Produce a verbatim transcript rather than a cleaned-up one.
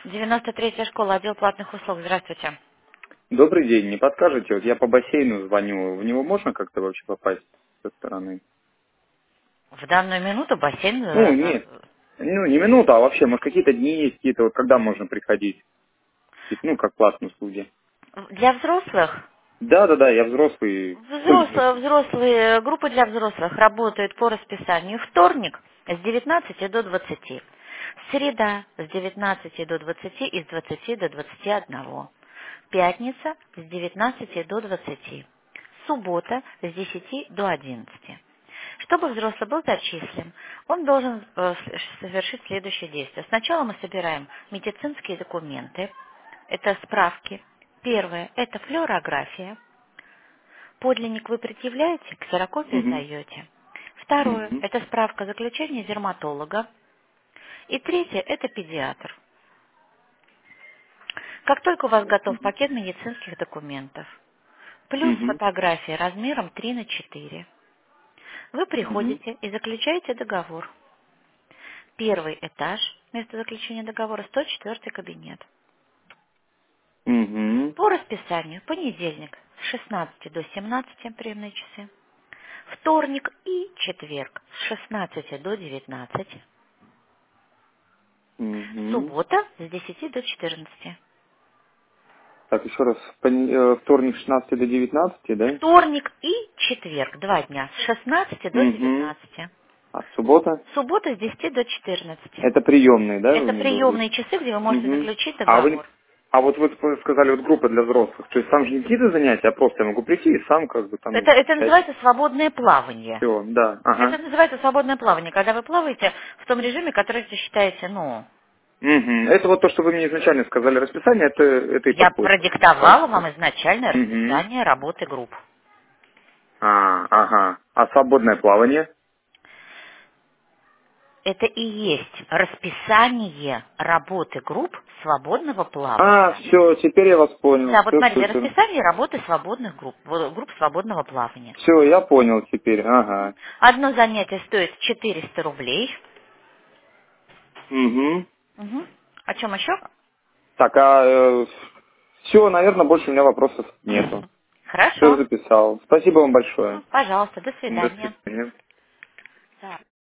девяносто третья школа, отдел платных услуг. Здравствуйте. Добрый день, не подскажете? Вот я по бассейну звоню, в него можно как-то вообще попасть со стороны? В данную минуту бассейн Ну, э, нет, за- ну не минута, а вообще, может, какие-то дни есть, какие-то, вот когда можно приходить? Типа, ну, как платные услуги. для взрослых. Да-да-да, я взрослый Взрослые, пользователь. взрослые, группы для взрослых работают по расписанию. Вторник с девятнадцати до двадцати. Среда с девятнадцати до двадцати и с двадцати до двадцати одного. Пятница с девятнадцати до двадцати. Суббота с десяти до одиннадцати. Чтобы взрослый был зачислен, он должен э, с- совершить следующее действие. Сначала мы собираем медицинские документы. Это справки. Первое– это флюорография. Подлинник вы предъявляете, ксерокопию Угу. сдаете. Второе– Угу. это справка заключения дерматолога. И третье– это педиатр. Как только у вас готов пакет медицинских документов, плюс Угу. фотография размером три на четыре, вы Угу. приходите и заключаете договор. Первый этаж, место заключения договора, сто четвёртый кабинет. Угу. По расписанию понедельник с шестнадцати до семнадцати приемные часы, вторник и четверг с шестнадцати до девятнадцати, Угу. суббота с десяти до четырнадцати. Так, еще раз, пони- э, вторник с шестнадцати до девятнадцати, да? Вторник и четверг, два дня, с шестнадцати до Угу. девятнадцати. А суббота? Суббота с десяти до четырнадцати. Это приемные, да, вы Это мне говорите? приемные часы, где вы можете Угу. заключить А вы, договор. а вот вы ск- сказали, вот группа для взрослых, то есть там же не какие-то занятия, а просто я могу прийти и сам как бы там Это, это изучать. называется свободное плавание. Все, да, Это ага. называется свободное плавание, когда вы плаваете в том режиме, который вы считаете, ну, Мгм. Это вот то, что вы мне изначально сказали, расписание, это, это и я подходит. продиктовала вам изначальное Угу. расписание работы групп. А, ага. А свободное плавание? Это и есть расписание работы групп свободного А, плавания. все, теперь я вас понял. Да, вот Все смотрите, супер. расписание работы свободных групп, вот, групп свободного плавания. Все, я понял теперь, ага. Одно занятие стоит четыреста рублей. Угу. Мгм. О чем еще? Так, а все, наверное, больше у меня вопросов нету. Все Хорошо. записал. Спасибо вам большое. Мгм. Пожалуйста, до До свидания. свидания. Да.